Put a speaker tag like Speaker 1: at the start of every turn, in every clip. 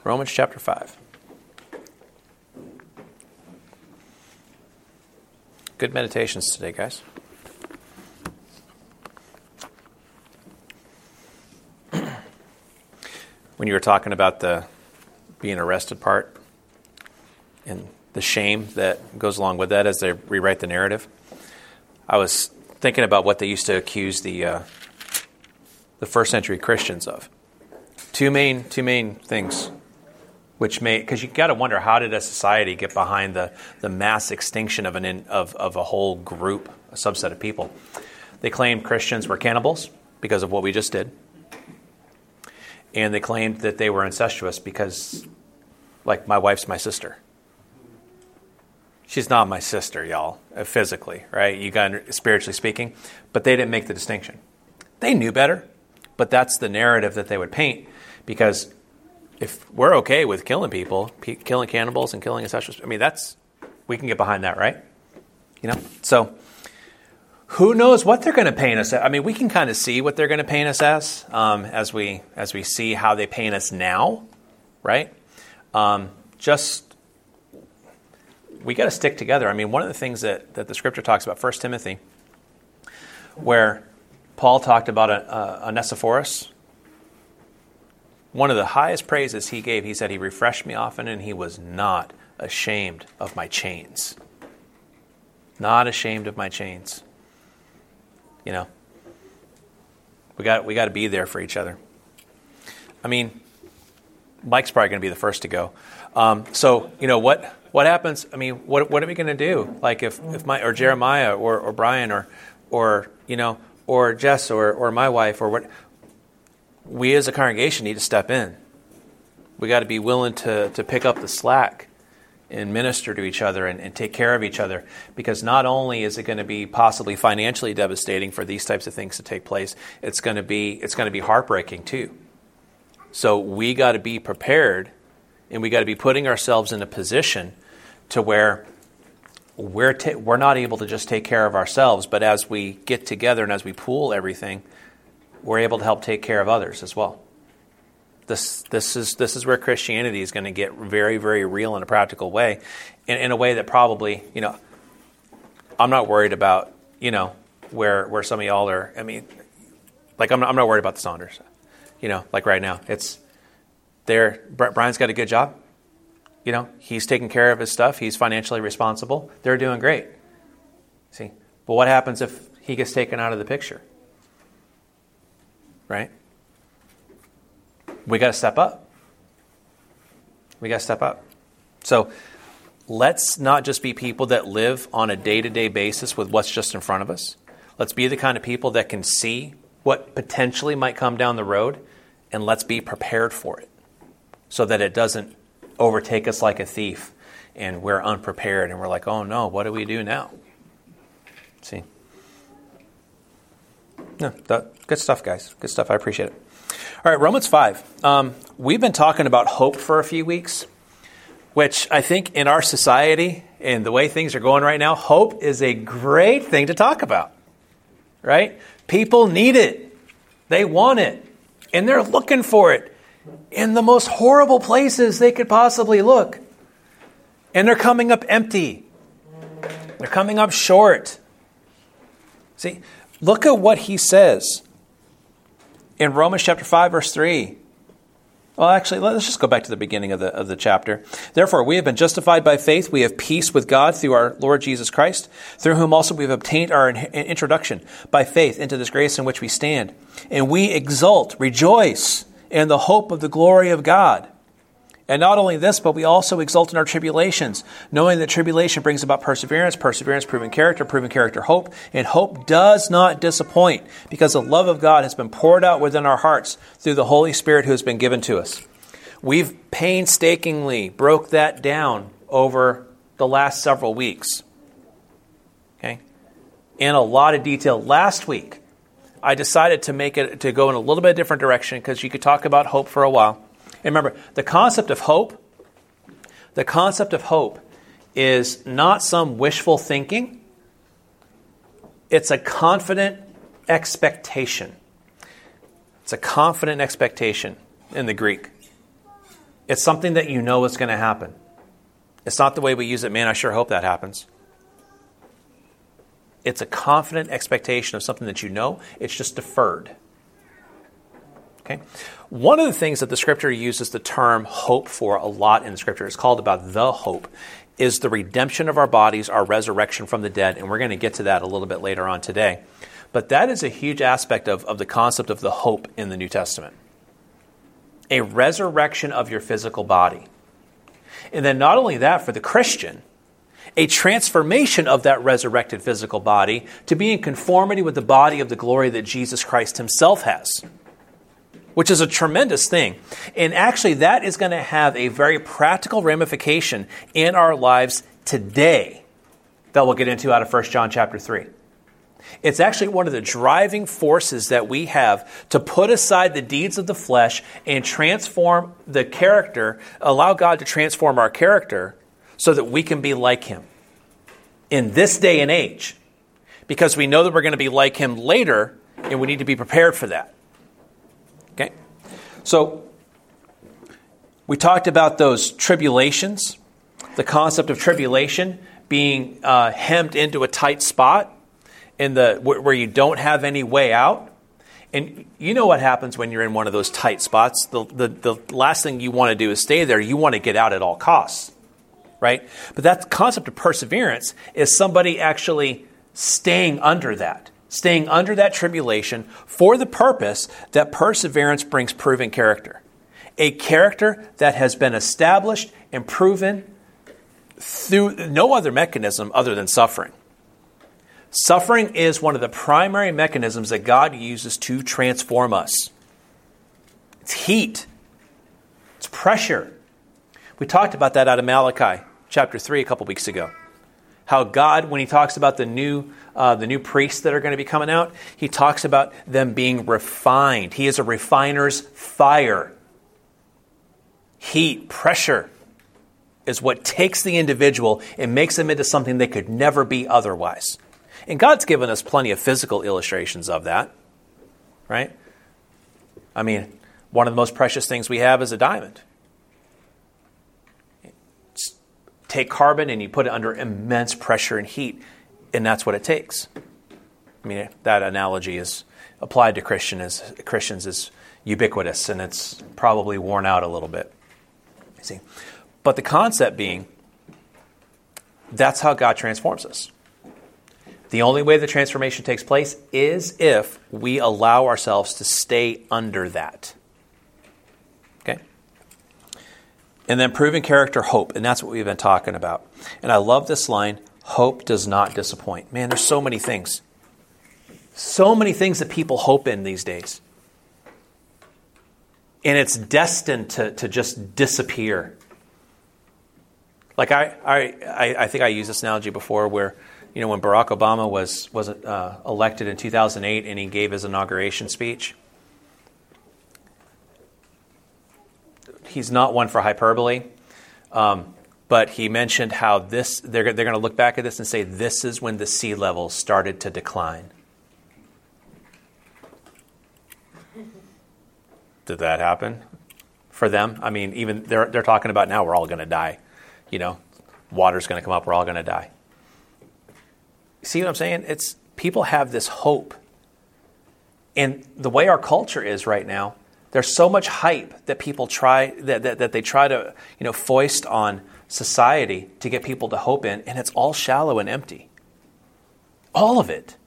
Speaker 1: Romans chapter 5. Good meditations today, guys. When you were talking about the being arrested part and the shame that goes along with that as they rewrite the narrative, I was thinking about what they used to accuse the first century Christians of. Two main things, which because you got to wonder, how did a society get behind the mass extinction of a whole group, a subset of people? They claimed Christians were cannibals because of what we just did. And they claimed that they were incestuous because, like, my wife's my sister. She's not my sister, y'all, physically, right? You got, spiritually speaking. But they didn't make the distinction. They knew better, but that's the narrative that they would paint. Because if we're okay with killing people, killing cannibals and killing incestuous, I mean, we can get behind that, right? You know? So, who knows what they're going to paint us as? I mean, we can kind of see what they're going to paint us as we see how they paint us now, right? We got to stick together. I mean, one of the things that the Scripture talks about, 1 Timothy, where Paul talked about Onesiphorus, one of the highest praises he gave, he said, he refreshed me often and he was not ashamed of my chains. Not ashamed of my chains. You know, we got to be there for each other. I mean, Mike's probably going to be the first to go. So, you know, what happens? I mean, what are we going to do? Like if or Jeremiah or Brian or you know, or Jess or my wife or what, we as a congregation need to step in. We got to be willing to pick up the slack and minister to each other and take care of each other, because not only is it going to be possibly financially devastating for these types of things to take place, it's going to be heartbreaking too. So we got to be prepared, and we got to be putting ourselves in a position to where we're not able to just take care of ourselves, but as we get together and as we pool everything, we're able to help take care of others as well. This is where Christianity is going to get very, very real in a practical way, in a way that probably, you know, I'm not worried about, you know, where some of y'all are. I mean, like I'm not worried about the Saunders, you know, like right now Brian's got a good job, you know, he's taking care of his stuff, he's financially responsible, they're doing great. See, but what happens if he gets taken out of the picture, right? We got to step up. We got to step up. So let's not just be people that live on a day-to-day basis with what's just in front of us. Let's be the kind of people that can see what potentially might come down the road, and let's be prepared for it so that it doesn't overtake us like a thief and we're unprepared and we're like, oh no, what do we do now? See? No, good stuff, guys. Good stuff. I appreciate it. All right, Romans 5. We've been talking about hope for a few weeks, which I think in our society and the way things are going right now, hope is a great thing to talk about, right? People need it. They want it. And they're looking for it in the most horrible places they could possibly look. And they're coming up empty. They're coming up short. See, look at what he says in Romans chapter 5, verse 3. Well, actually, let's just go back to the beginning of the chapter. Therefore, we have been justified by faith. We have peace with God through our Lord Jesus Christ, through whom also we have obtained our introduction by faith into this grace in which we stand. And we exult, rejoice in the hope of the glory of God. And not only this, but we also exult in our tribulations, knowing that tribulation brings about perseverance, perseverance proving character hope, and hope does not disappoint, because the love of God has been poured out within our hearts through the Holy Spirit who has been given to us. We've painstakingly broke that down over the last several weeks. Okay? In a lot of detail. Last week, I decided to go in a little bit different direction, because you could talk about hope for a while. And remember, the concept of hope is not some wishful thinking. It's a confident expectation. It's a confident expectation in the Greek. It's something that you know is going to happen. It's not the way we use it, man, I sure hope that happens. It's a confident expectation of something that you know. It's just deferred. Okay? One of the things that the Scripture uses the term hope for a lot in the Scripture, it's called about the hope, is the redemption of our bodies, our resurrection from the dead. And we're going to get to that a little bit later on today. But that is a huge aspect of the concept of the hope in the New Testament. A resurrection of your physical body. And then not only that, for the Christian, a transformation of that resurrected physical body to be in conformity with the body of the glory that Jesus Christ himself has, which is a tremendous thing. And actually, that is going to have a very practical ramification in our lives today that we'll get into out of 1 John chapter 3. It's actually one of the driving forces that we have to put aside the deeds of the flesh and transform the character, allow God to transform our character so that we can be like him in this day and age. Because we know that we're going to be like him later, and we need to be prepared for that. Okay? So, we talked about those tribulations, the concept of tribulation being hemmed into a tight spot, where you don't have any way out. And you know what happens when you're in one of those tight spots. The last thing you want to do is stay there. You want to get out at all costs, right? But that concept of perseverance is somebody actually staying under that tribulation for the purpose that perseverance brings proven character. A character that has been established and proven through no other mechanism other than suffering. Suffering is one of the primary mechanisms that God uses to transform us. It's heat. It's pressure. We talked about that out of Malachi chapter 3 a couple weeks ago. How God, when he talks about the new priests that are going to be coming out, he talks about them being refined. He is a refiner's fire. Heat, pressure is what takes the individual and makes them into something they could never be otherwise. And God's given us plenty of physical illustrations of that, right? I mean, one of the most precious things we have is a diamond. Take carbon and you put it under immense pressure and heat, and that's what it takes. I mean, that analogy is applied to Christians is ubiquitous, and it's probably worn out a little bit. You see, but the concept being, that's how God transforms us. The only way the transformation takes place is if we allow ourselves to stay under that. Okay? And then proven character, hope. And that's what we've been talking about. And I love this line, hope does not disappoint. Man, there's so many things. So many things that people hope in these days. And it's destined to just disappear. Like I think I used this analogy before where, you know, when Barack Obama was elected in 2008 and he gave his inauguration speech, he's not one for hyperbole, but he mentioned how they're going to look back at this and say this is when the sea level started to decline. Did that happen for them? I mean, even they're talking about now we're all going to die. You know, water's going to come up, we're all going to die. See what I'm saying? It's people have this hope. And the way our culture is right now, there's so much hype that people try that they try to, you know, foist on society to get people to hope in, and it's all shallow and empty. All of it.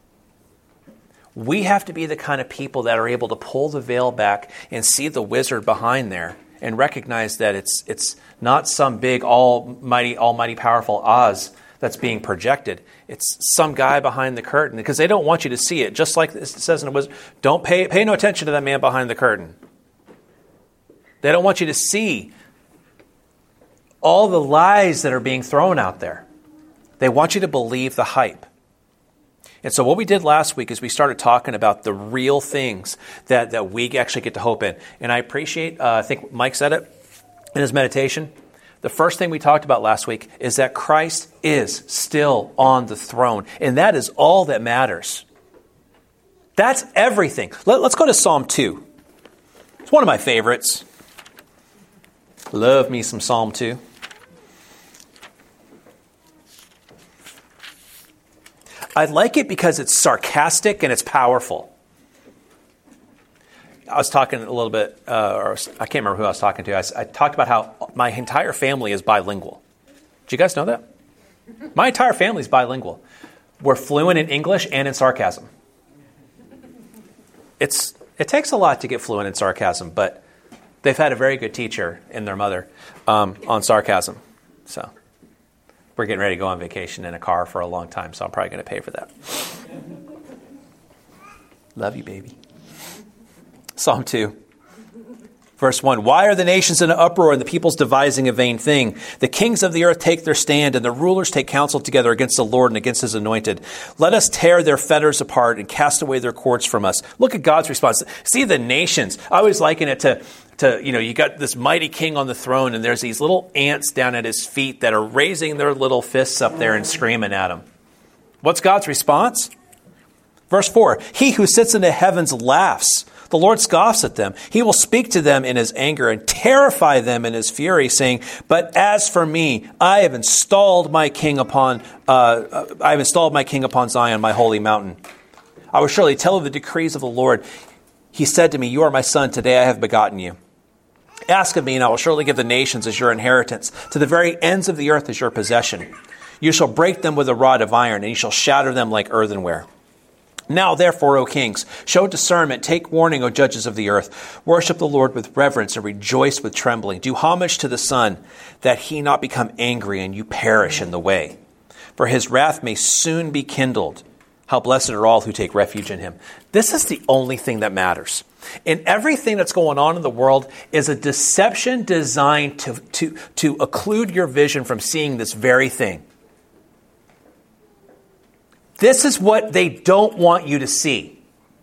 Speaker 1: We have to be the kind of people that are able to pull the veil back and see the wizard behind there and recognize that it's not some big almighty powerful Oz that's being projected. It's some guy behind the curtain because they don't want you to see it. Just like it says in the wizard, don't pay no attention to that man behind the curtain. They don't want you to see all the lies that are being thrown out there. They want you to believe the hype. And so what we did last week is we started talking about the real things that we actually get to hope in. And I appreciate, I think Mike said it in his meditation. The first thing we talked about last week is that Christ is still on the throne. And that is all that matters. That's everything. Let's go to Psalm 2. It's one of my favorites. Love me some Psalm 2. I like it because it's sarcastic and it's powerful. I was talking a little bit, or I can't remember who I was talking to. I talked about how my entire family is bilingual. Do you guys know that? My entire family is bilingual. We're fluent in English and in sarcasm. It takes a lot to get fluent in sarcasm, but they've had a very good teacher in their mother on sarcasm. So we're getting ready to go on vacation in a car for a long time, so I'm probably going to pay for that. Love you, baby. Psalm 2. Verse 1, why are the nations in an uproar and the peoples devising a vain thing? The kings of the earth take their stand and the rulers take counsel together against the Lord and against his anointed. Let us tear their fetters apart and cast away their cords from us. Look at God's response. See the nations. I always liken it to you got this mighty king on the throne and there's these little ants down at his feet that are raising their little fists up there and screaming at him. What's God's response? Verse 4, he who sits in the heavens laughs. The Lord scoffs at them. He will speak to them in his anger and terrify them in his fury, saying, but as for me, I have installed my king upon Zion, my holy mountain. I will surely tell of the decrees of the Lord. He said to me, you are my son. Today I have begotten you. Ask of me, and I will surely give the nations as your inheritance, to the very ends of the earth as your possession. You shall break them with a rod of iron, and you shall shatter them like earthenware. Now, therefore, O kings, show discernment, take warning, O judges of the earth. Worship the Lord with reverence and rejoice with trembling. Do homage to the Son, that he not become angry and you perish in the way. For his wrath may soon be kindled. How blessed are all who take refuge in him. This is the only thing that matters. And everything that's going on in the world is a deception designed to occlude your vision from seeing this very thing. This is what they don't want you to see.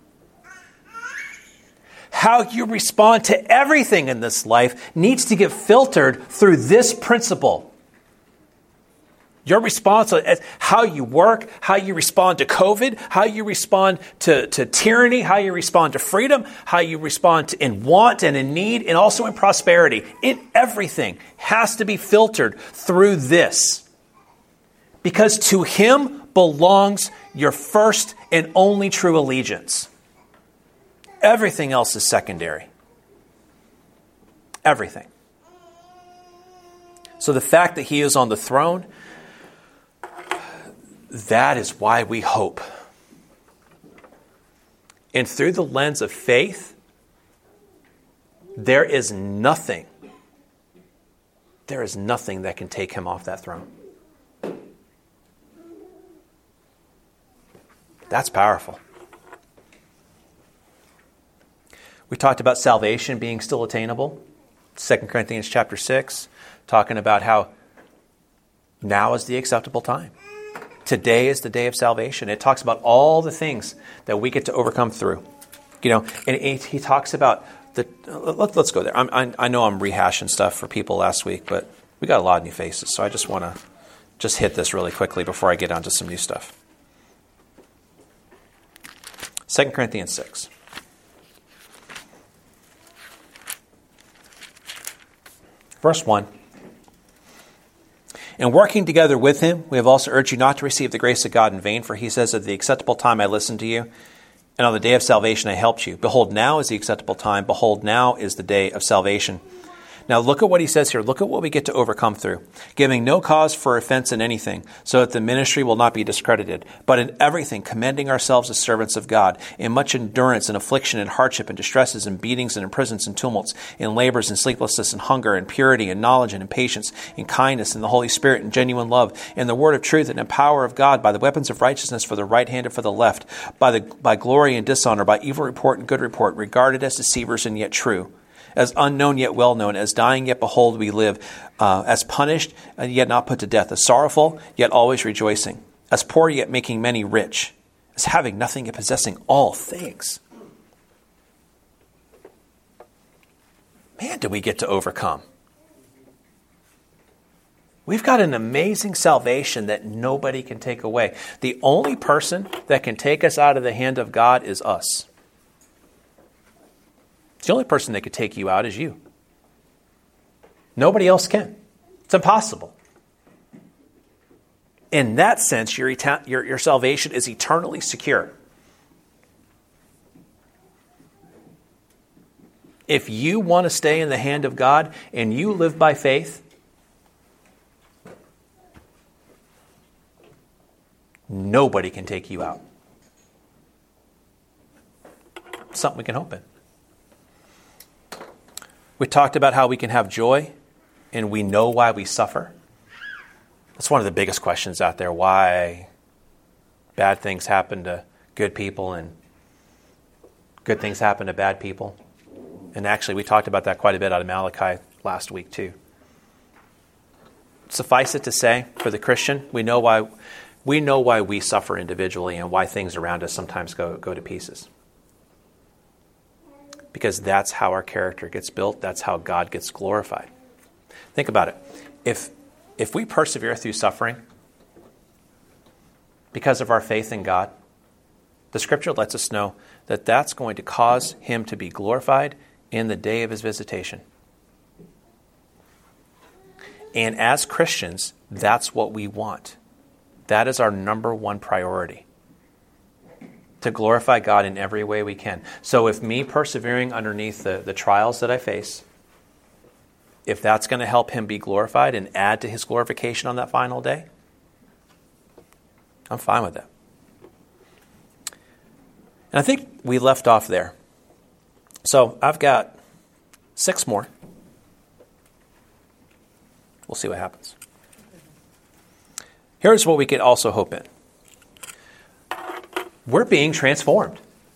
Speaker 1: How you respond to everything in this life needs to get filtered through this principle. Your response is how you work, how you respond to COVID, how you respond to tyranny, how you respond to freedom, how you respond in want and in need, and also in prosperity. Everything has to be filtered through this. Because to him belongs your first and only true allegiance. Everything else is secondary. Everything. So the fact that he is on the throne, that is why we hope. And through the lens of faith, there is nothing that can take him off that throne. That's powerful. We talked about salvation being still attainable. 2 Corinthians chapter 6, talking about how now is the acceptable time. Today is the day of salvation. It talks about all the things that we get to overcome through. And he talks about let's go there. I know I'm rehashing stuff for people last week, but we got a lot of new faces, so I just want to hit this really quickly before I get on to some new stuff. 2 Corinthians 6. Verse 1. And working together with him, we have also urged you not to receive the grace of God in vain, for he says, at the acceptable time I listened to you, and on the day of salvation I helped you. Behold, now is the acceptable time. Behold, now is the day of salvation. Now look at what he says here. Look at what we get to overcome through. Giving no cause for offense in anything, so that the ministry will not be discredited. But in everything, commending ourselves as servants of God, in much endurance and affliction and hardship and distresses and beatings and imprisons and tumults, in labors and sleeplessness and hunger and purity and knowledge and in patience, in kindness and the Holy Spirit and genuine love, in the word of truth and in power of God, by the weapons of righteousness for the right hand and for the left, by glory and dishonor, by evil report and good report, regarded as deceivers and yet true. As unknown yet well known, as dying yet behold we live, as punished and yet not put to death, as sorrowful yet always rejoicing, as poor yet making many rich, as having nothing yet possessing all things. Man, do we get to overcome. We've got an amazing salvation that nobody can take away. The only person that can take us out of the hand of God is us. The only person that could take you out is you. Nobody else can. It's impossible. In that sense, your salvation is eternally secure. If you want to stay in the hand of God and you live by faith, nobody can take you out. Something we can hope in. We talked about how we can have joy and we know why we suffer. That's one of the biggest questions out there. Why bad things happen to good people and good things happen to bad people. And actually, we talked about that quite a bit out of Malachi last week too. Suffice it to say, for the Christian, we know why we suffer individually and why things around us sometimes go to pieces. Because that's how our character gets built. That's how God gets glorified. Think about it. If we persevere through suffering because of our faith in God, the Scripture lets us know that that's going to cause Him to be glorified in the day of His visitation. And as Christians, that's what we want. That is our number one priority. To glorify God in every way we can. So if me persevering underneath the trials that I face, if that's going to help Him be glorified and add to His glorification on that final day, I'm fine with that. And I think we left off there. So I've got 6 more. We'll see what happens. Here's what we could also hope in. We're being transformed.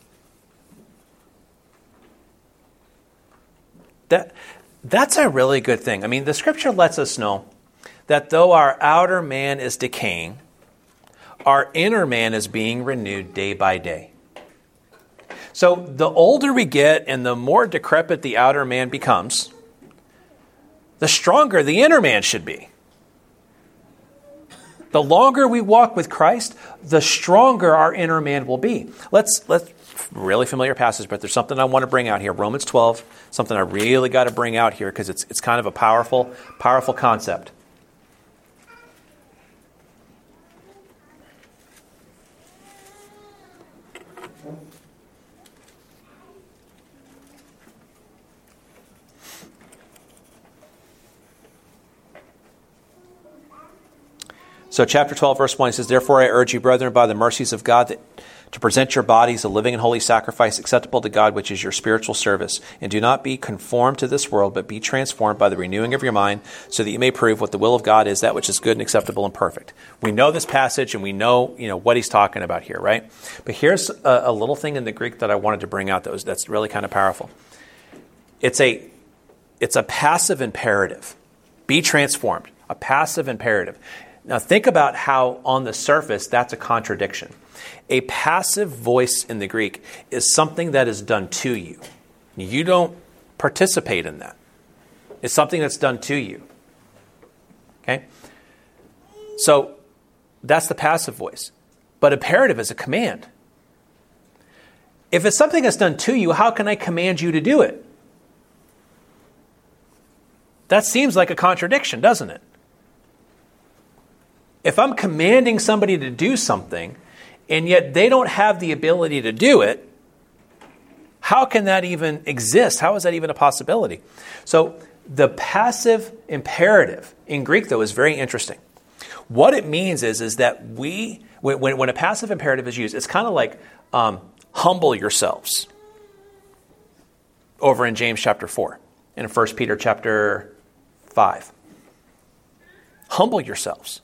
Speaker 1: That's a really good thing. I mean, the Scripture lets us know that though our outer man is decaying, our inner man is being renewed day by day. So the older we get and the more decrepit the outer man becomes, the stronger the inner man should be. The longer we walk with Christ, the stronger our inner man will be. Let's really familiar passage, but there's something I want to bring out here. Romans 12, something I really got to bring out here because it's kind of a powerful concept. So chapter 12, verse 1, he says, "Therefore I urge you, brethren, by the mercies of God, to present your bodies a living and holy sacrifice acceptable to God, which is your spiritual service. And do not be conformed to this world, but be transformed by the renewing of your mind, so that you may prove what the will of God is, that which is good and acceptable and perfect." We know this passage and we know what he's talking about here, right? But here's a little thing in the Greek that I wanted to bring out that's really kind of powerful. It's a passive imperative. Be transformed. A passive imperative. Now think about how on the surface that's a contradiction. A passive voice in the Greek is something that is done to you. You don't participate in that. It's something that's done to you. Okay? So that's the passive voice. But imperative is a command. If it's something that's done to you, how can I command you to do it? That seems like a contradiction, doesn't it? If I'm commanding somebody to do something, and yet they don't have the ability to do it, how can that even exist? How is that even a possibility? So the passive imperative in Greek, though, is very interesting. What it means is that when a passive imperative is used, it's kind of like humble yourselves over in James chapter 4 and in 1 Peter chapter 5. Humble yourselves.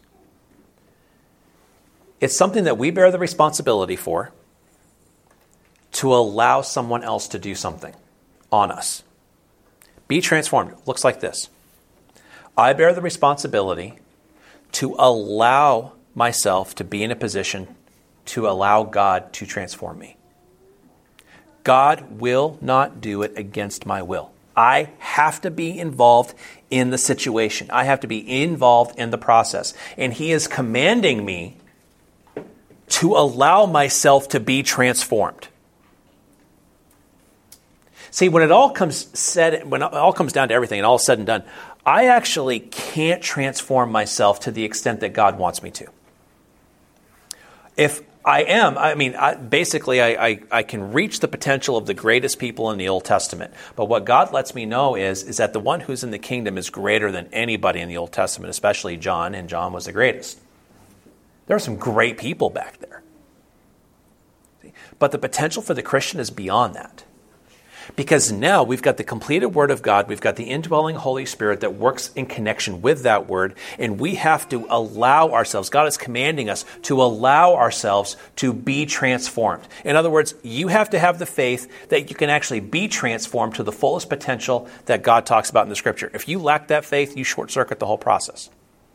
Speaker 1: It's something that we bear the responsibility for to allow someone else to do something on us. Be transformed. It looks like this. I bear the responsibility to allow myself to be in a position to allow God to transform me. God will not do it against my will. I have to be involved in the situation. I have to be involved in the process. And He is commanding me to allow myself to be transformed. See, when it all comes down to everything and all said and done, I actually can't transform myself to the extent that God wants me to. If I am, I can reach the potential of the greatest people in the Old Testament. But what God lets me know is that the one who's in the kingdom is greater than anybody in the Old Testament, especially John, and John was the greatest. There are some great people back there. But the potential for the Christian is beyond that. Because now we've got the completed Word of God, we've got the indwelling Holy Spirit that works in connection with that Word, and we have to allow ourselves, God is commanding us to allow ourselves to be transformed. In other words, you have to have the faith that you can actually be transformed to the fullest potential that God talks about in the Scripture. If you lack that faith, you short-circuit the whole process.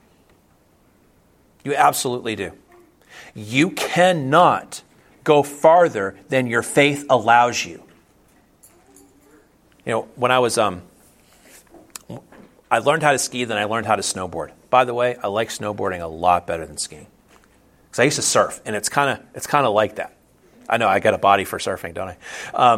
Speaker 1: You absolutely do. You cannot go farther than your faith allows you. You know, when I was, I learned how to ski, then I learned how to snowboard. By the way, I like snowboarding a lot better than skiing. Because I used to surf, and it's kind of like that. I know I got a body for surfing, don't I?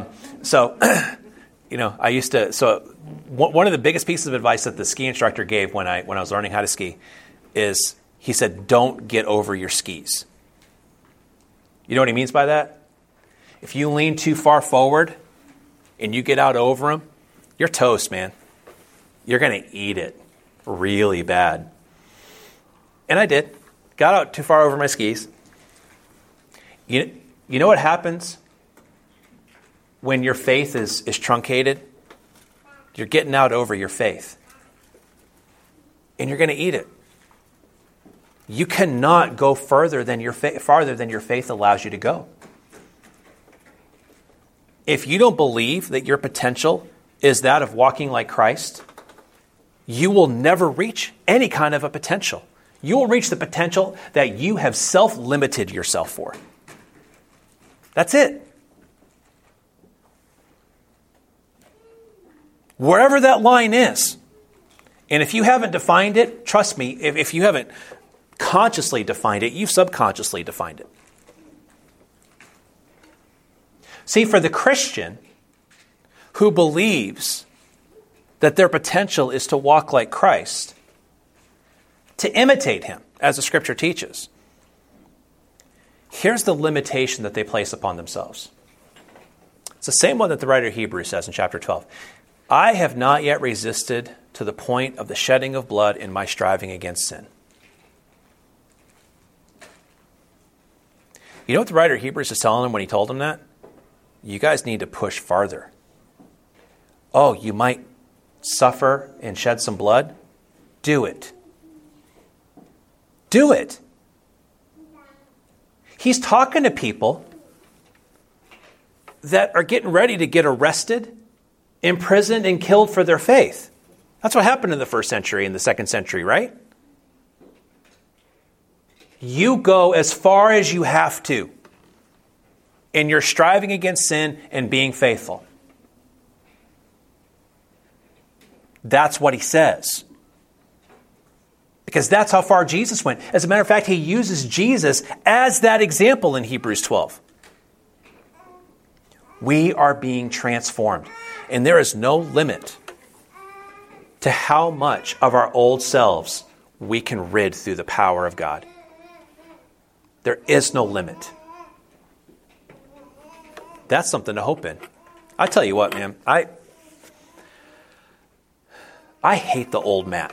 Speaker 1: I used to. So one of the biggest pieces of advice that the ski instructor gave when I was learning how to ski is he said, "Don't get over your skis." You know what he means by that? If you lean too far forward and you get out over them, you're toast, man. You're going to eat it really bad. And I did. Got out too far over my skis. You know what happens when your faith is truncated? You're getting out over your faith. And you're going to eat it. You cannot go farther than your faith allows you to go. If you don't believe that your potential is that of walking like Christ, you will never reach any kind of a potential. You will reach the potential that you have self-limited yourself for. That's it. Wherever that line is. And if you haven't defined it, trust me, if you haven't consciously defined it, you've subconsciously defined it. See, for the Christian who believes that their potential is to walk like Christ, to imitate Him, as the Scripture teaches, here's the limitation that they place upon themselves. It's the same one that the writer of Hebrews says in chapter 12. I have not yet resisted to the point of the shedding of blood in my striving against sin. You know what the writer of Hebrews is telling them when he told them that? You guys need to push farther. Oh, you might suffer and shed some blood? Do it. Do it. He's talking to people that are getting ready to get arrested, imprisoned, and killed for their faith. That's what happened in the first century and the second century, right? You go as far as you have to in your striving against sin and being faithful. That's what he says. Because that's how far Jesus went. As a matter of fact, he uses Jesus as that example in Hebrews 12. We are being transformed. And there is no limit to how much of our old selves we can rid through the power of God. There is no limit. That's something to hope in. I tell you what, man, I hate the old Matt.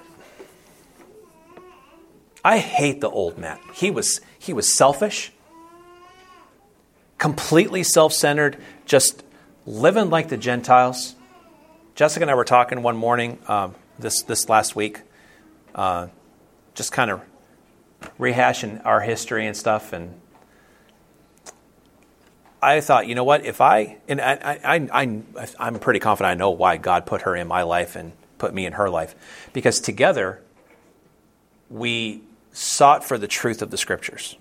Speaker 1: I hate the old Matt. He was selfish, completely self-centered, just living like the Gentiles. Jessica and I were talking one morning this last week, just kind of rehashing our history and stuff, and I thought, you know what? I'm pretty confident I know why God put her in my life and put me in her life, because together we sought for the truth of the Scriptures.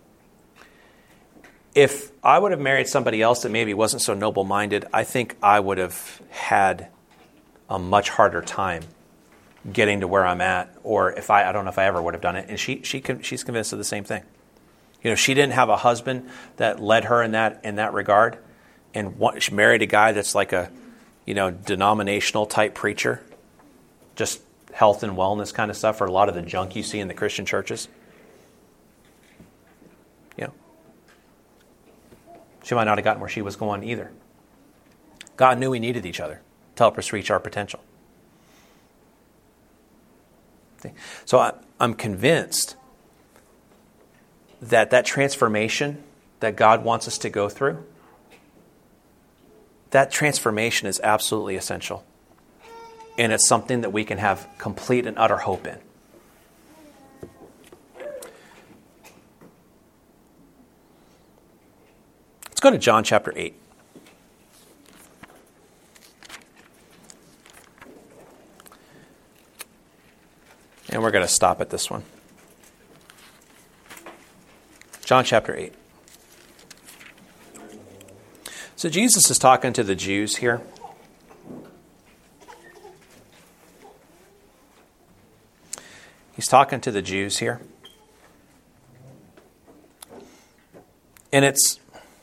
Speaker 1: If I would have married somebody else that maybe wasn't so noble-minded, I think I would have had a much harder time getting to where I'm at, or I don't know if I ever would have done it. And she's convinced of the same thing. You know, she didn't have a husband that led her in that regard, and she married a guy that's like a denominational type preacher, just health and wellness kind of stuff, or a lot of the junk you see in the Christian churches. She might not have gotten where she was going either. God knew we needed each other to help us reach our potential. So I'm convinced that transformation that God wants us to go through, that transformation is absolutely essential. And it's something that we can have complete and utter hope in. Let's go to John chapter 8. And we're going to stop at this one. John chapter 8. So Jesus is talking to the Jews here. He's talking to the Jews here. And it's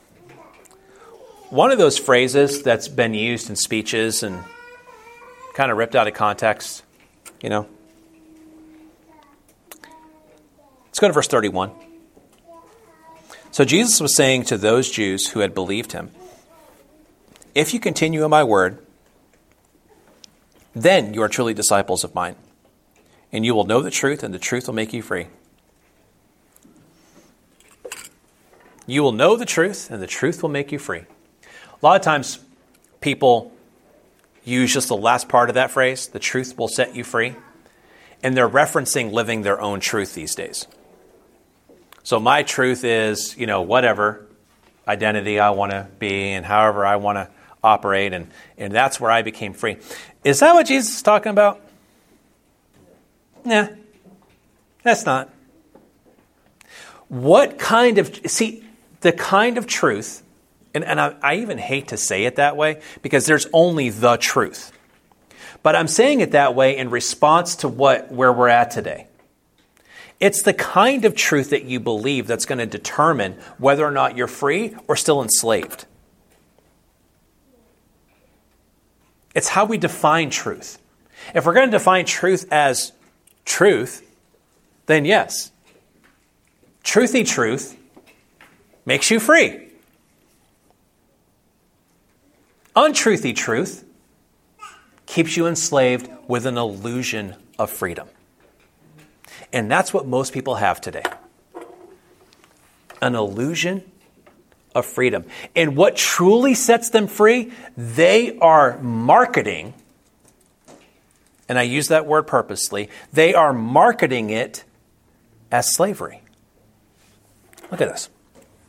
Speaker 1: one of those phrases that's been used in speeches and kind of ripped out of context, Let's go to verse 31. So Jesus was saying to those Jews who had believed him, "If you continue in my word, then you are truly disciples of mine, and you will know the truth, and the truth will make you free." You will know the truth, and the truth will make you free. A lot of times people use just the last part of that phrase, the truth will set you free, and they're referencing living their own truth these days. So my truth is, whatever identity I want to be and however I want to operate, and that's where I became free. Is that what Jesus is talking about? Nah, that's not. The kind of truth, and I even hate to say it that way because there's only the truth. But I'm saying it that way in response to where we're at today. It's the kind of truth that you believe that's going to determine whether or not you're free or still enslaved. It's how we define truth. If we're going to define truth as truth, then yes, truthy truth makes you free. Untruthy truth keeps you enslaved with an illusion of freedom. And that's what most people have today. An illusion of freedom. And what truly sets them free, they are marketing, and I use that word purposely, they are marketing it as slavery. Look at this.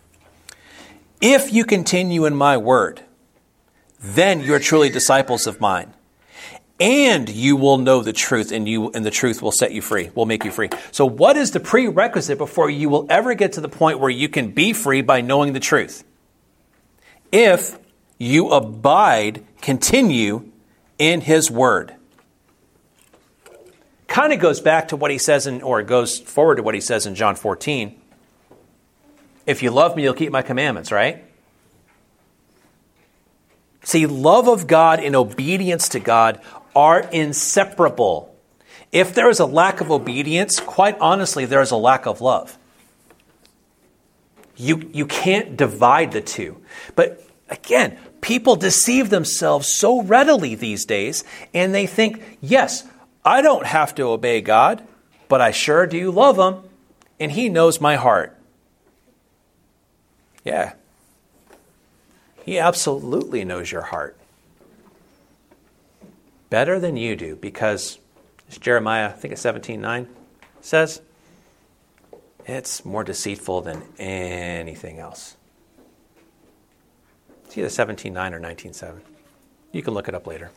Speaker 1: If you continue in my word, then you're truly disciples of mine. And you will know the truth, and the truth will set you free, will make you free. So what is the prerequisite before you will ever get to the point where you can be free by knowing the truth? If you continue in his word. Kind of goes back to what he says goes forward to what he says in John 14. If you love me, you'll keep my commandments, right? See, love of God and obedience to God are inseparable. If there is a lack of obedience, quite honestly, there is a lack of love. You can't divide the two. But again, people deceive themselves so readily these days, and they think, yes, I don't have to obey God, but I sure do love him, and he knows my heart. Yeah. He absolutely knows your heart. Better than you do, because as Jeremiah, I think it's 17:9 says, it's more deceitful than anything else. It's either 17:9 or 19:7. You can look it up later.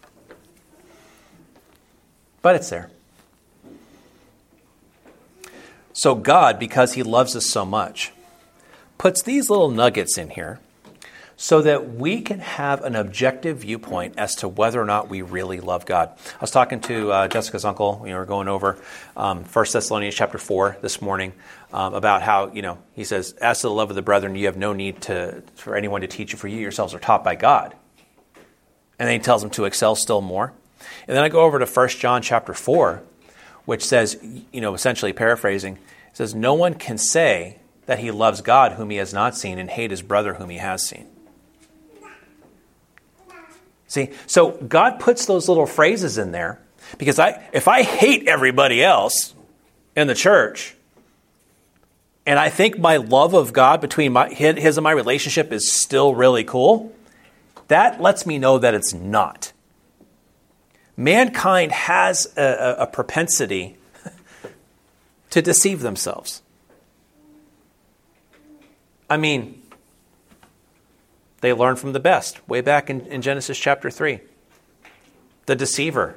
Speaker 1: But it's there. So God, because he loves us so much, puts these little nuggets in here so that we can have an objective viewpoint as to whether or not we really love God. I was talking to Jessica's uncle. We were going over 1 Thessalonians chapter 4 this morning about how, he says, as to the love of the brethren, you have no need for anyone to teach you, for you yourselves are taught by God. And then he tells them to excel still more. And then I go over to 1 John chapter 4, which says, essentially paraphrasing, it says, no one can say that he loves God whom he has not seen and hate his brother whom he has seen. See, so God puts those little phrases in there because if I hate everybody else in the church and I think my love of God between his and my relationship is still really cool, that lets me know that it's not. Mankind has a propensity to deceive themselves. I mean, they learn from the best, way back in Genesis chapter 3. The deceiver.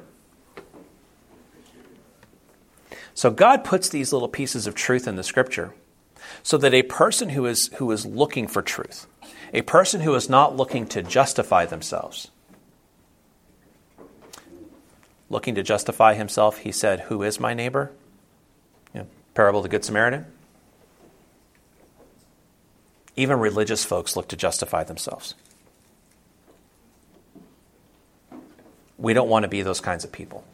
Speaker 1: So God puts these little pieces of truth in the scripture so that a person who is looking for truth, a person who is not looking to justify themselves, looking to justify himself, he said, who is my neighbor? Parable of the Good Samaritan. Even religious folks look to justify themselves. We don't want to be those kinds of people.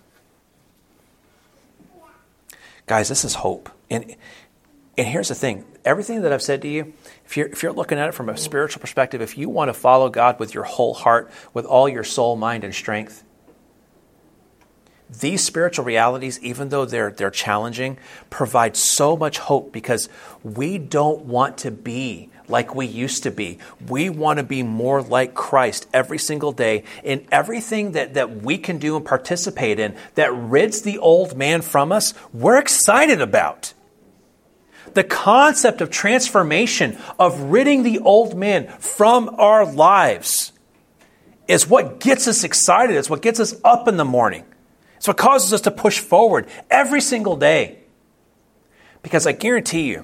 Speaker 1: Guys, this is hope. And here's the thing. Everything that I've said to you, if you're looking at it from a spiritual perspective, if you want to follow God with your whole heart, with all your soul, mind, and strength, these spiritual realities, even though they're challenging, provide so much hope because we don't want to be like we used to be. We want to be more like Christ every single day in everything that we can do and participate in that rids the old man from us. We're excited about the concept of transformation, of ridding the old man from our lives is what gets us excited. It's what gets us up in the morning. It's what causes us to push forward every single day. Because I guarantee you,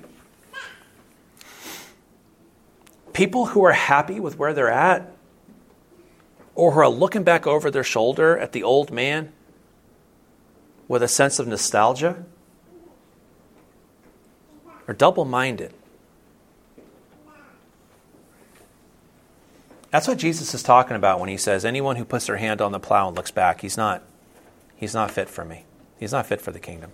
Speaker 1: people who are happy with where they're at, or who are looking back over their shoulder at the old man with a sense of nostalgia, are double-minded. That's what Jesus is talking about when he says, anyone who puts their hand on the plow and looks back, he's not fit for me. He's not fit for the kingdom.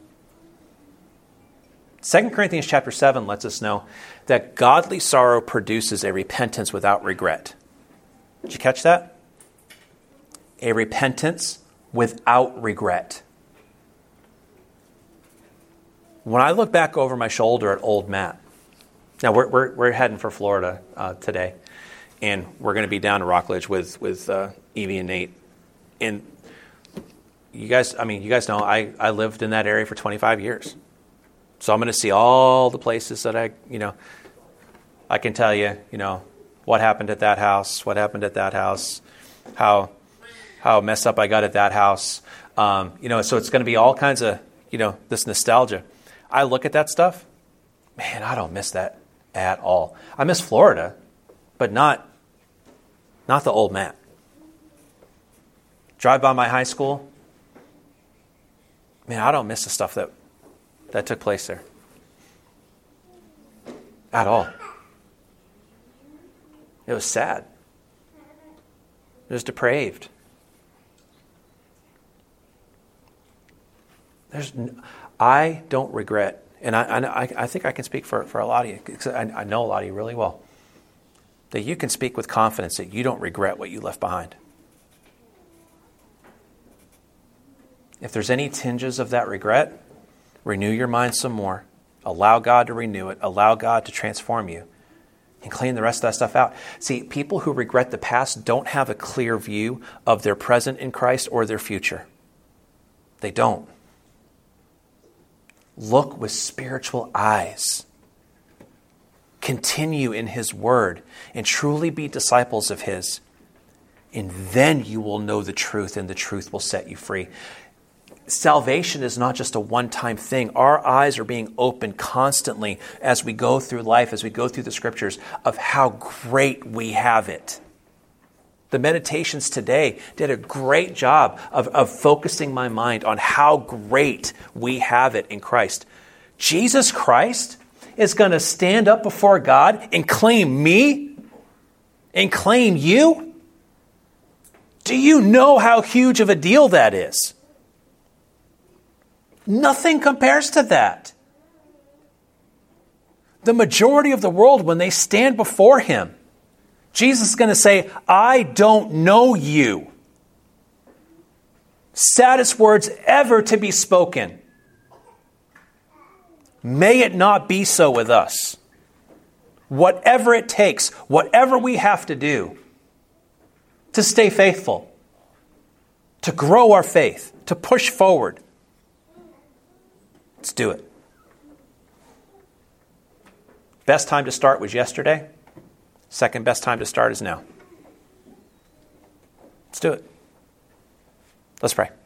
Speaker 1: 2 Corinthians chapter 7 lets us know that godly sorrow produces a repentance without regret. Did you catch that? A repentance without regret. When I look back over my shoulder at old Matt, now we're heading for Florida today, and we're going to be down to Rockledge with Evie and Nate. And you guys know I lived in that area for 25 years. So I'm going to see all the places that I can tell you, what happened at that house, how messed up I got at that house. So it's going to be all kinds of, this nostalgia. I look at that stuff, man, I don't miss that at all. I miss Florida, but not the old Matt. Drive by my high school, man, I don't miss the stuff that took place there. At all. It was sad. It was depraved. I don't regret, and I think I can speak for a lot of you, because I know a lot of you really well, that you can speak with confidence that you don't regret what you left behind. If there's any tinges of that regret, renew your mind some more. Allow God to renew it. Allow God to transform you and clean the rest of that stuff out. See, people who regret the past don't have a clear view of their present in Christ or their future. They don't. Look with spiritual eyes. Continue in His Word and truly be disciples of His. And then you will know the truth, and the truth will set you free. Salvation is not just a one-time thing. Our eyes are being opened constantly as we go through life, as we go through the Scriptures, of how great we have it. The meditations today did a great job of focusing my mind on how great we have it in Christ. Jesus Christ is going to stand up before God and claim me and claim you. Do you know how huge of a deal that is? Nothing compares to that. The majority of the world, when they stand before him, Jesus is going to say, I don't know you. Saddest words ever to be spoken. May it not be so with us. Whatever it takes, whatever we have to do to stay faithful, to grow our faith, to push forward, let's do it. Best time to start was yesterday. Second best time to start is now. Let's do it. Let's pray.